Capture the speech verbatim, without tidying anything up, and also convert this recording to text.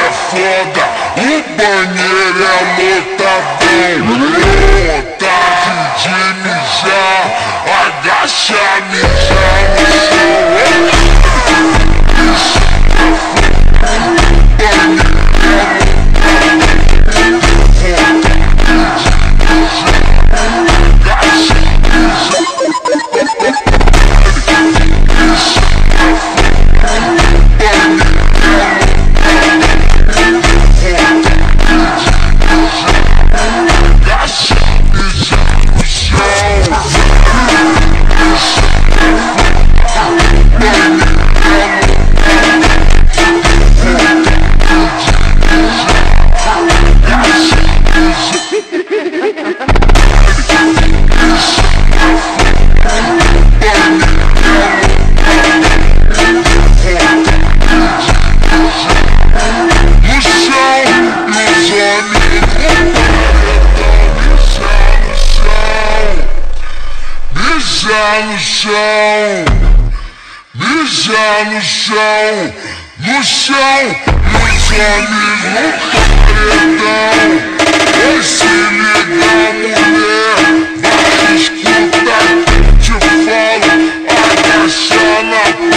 é foda, o banheiro é lotadão. Vontade de mijar, agacha, mijar no chão. Mijar no chão, mijar no chão, no chão, meus amigos paredão. Vai se ligar, mulher, vai escutar, te falo, agacha na